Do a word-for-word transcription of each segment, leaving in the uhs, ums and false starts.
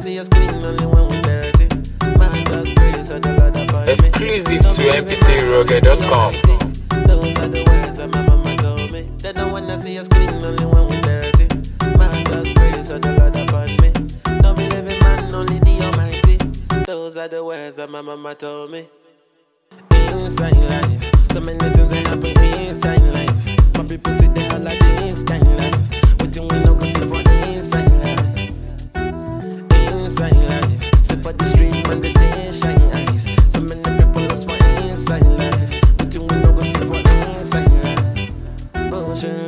see us clean only when we dirty. Man, God's grace and the Lord upon me. Exclusive to m p three rugged dot com. Those are the words that my mama told me. They don't wanna see us clean only when we dirty. Man, God's grace and the Lord upon me. Don't believe in man, only the Almighty. Those are the words that my mama told me. Inside life, so many things that happen inside life. My people see the hell like this kind of life. Waiting we no go see for inside life. Inside life, sit for the street when they stay shine eyes. So many people lost for inside life. Waiting we no go see for inside life. Bullshit.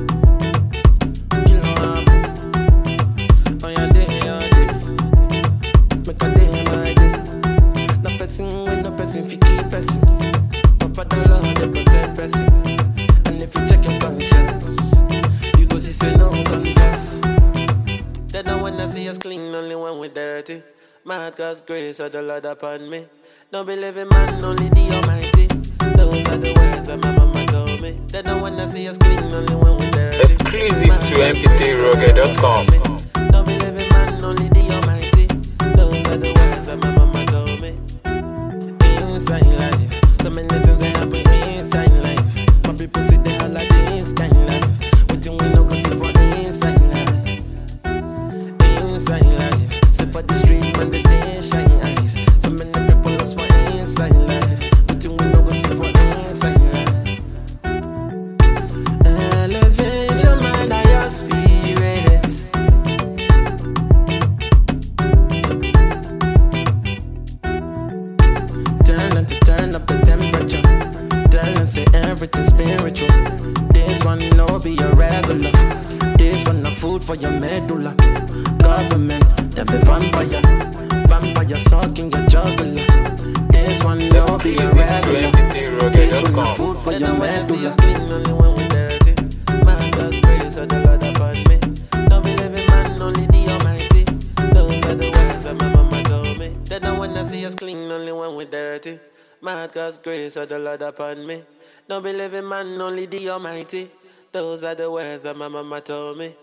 Kill up. On your day, your day. Make a day, my day. No person with no person fi keep person. Papa the Lord they protect person. And if you check your conscience, you go see say no confess. They don't wanna see us clean only when we dirty. Mad God's grace of the Lord upon me. Don't believe in man, only the Almighty. Those are the words that my mama told me. They don't wanna see us clean only when we dirty. Exclusive to m p three rugged dot com. Don't believe in man, only the Almighty. Those are the words that my mama told me. Inside life, so many things that happen inside life. My people see the hell like this kind of life. Waiting we no go see for inside life. Inside life, sit for the street when they stay shine eyes. So many people lost for inside life. Waiting we no go see for inside life. Elevate your mind and your spirit. Tell them to turn up the temperature. Tell them say everything's spiritual. This one no be your regular. This one no food for your medulla. Government, they be vampire. Vampire sucking your jugular. This one no be your regular. This one no food for your medulla. Clean only when we dirty. Man, God's grace of the Lord upon me. Don't believe in man, only the Almighty. Those are the words that my mama told me. They don't wanna see us clean only when we dirty. Mad God's grace of the Lord upon me. Don't believe in man, only the Almighty. Those are the words that my mama told me.